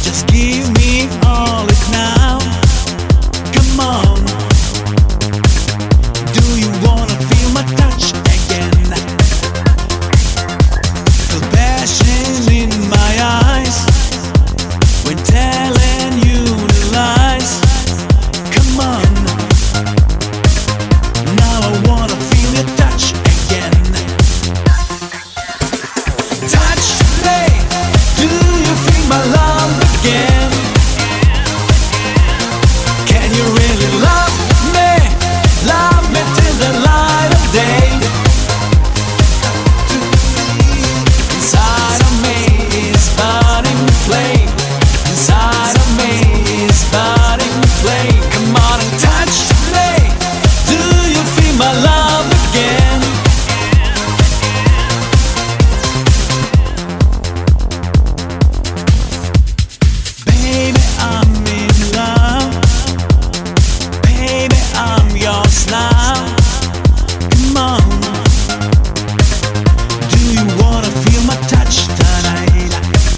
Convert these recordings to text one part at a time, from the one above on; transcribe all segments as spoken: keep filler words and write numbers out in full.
Just give me all it now. Come on. Do you wanna feel my touch again? Feel passion in my eyes when telling you the lies. Come on. Now I wanna feel your touch again. Touch me. Do you feel my love again? Can you really love me? Love me till the light of day. Inside of me is burning flame. Inside of me is burning flame. Come on and touch me. Do you feel my love again? Baby, I'm in love. Baby, I'm yours now. Come on. Do you wanna feel my touch tonight?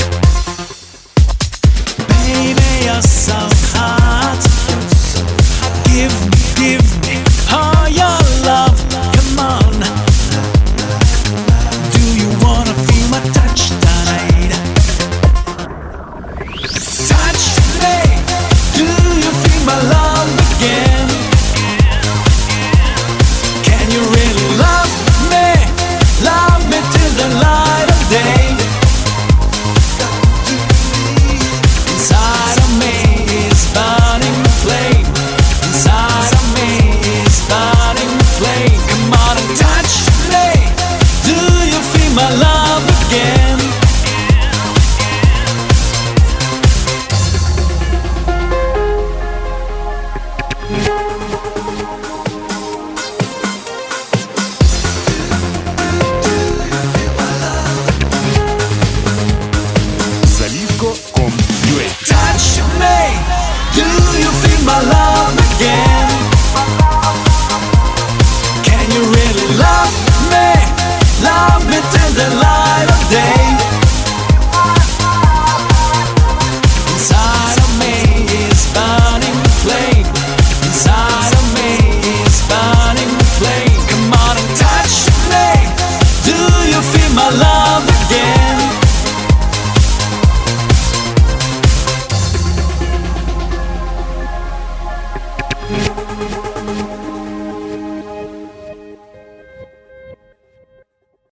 Baby, you're so hot. Give me, give me all your love. Come on. Do you wanna feel my touch tonight? Touch me. Do you feel my love again? Can you really love me? Love me till the light of day. Inside of me is burning flame. Inside of me is burning flame. Come on and touch me. Do you feel my love again? Заливко точка ком точка ю а. Touch me. Do you feel my love again? Can you really love me? Love me till the light of day. Inside of me is burning flame. Inside of me is burning flame. Come on and touch me. Do you feel my love again? Thank you.